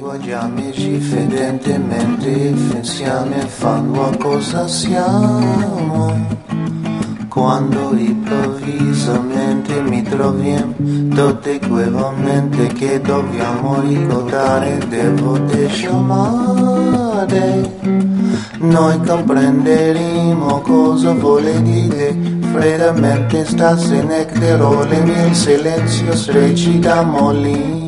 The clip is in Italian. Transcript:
Guardiamoci fedentemente insieme fanno cosa siamo. Quando improvvisamente mi troviamo tutti quei momenti che dobbiamo ricordare, devo chiamare. Noi comprenderemo cosa vuole dire. Freddamente stasene le mie silenzio recitamo lì.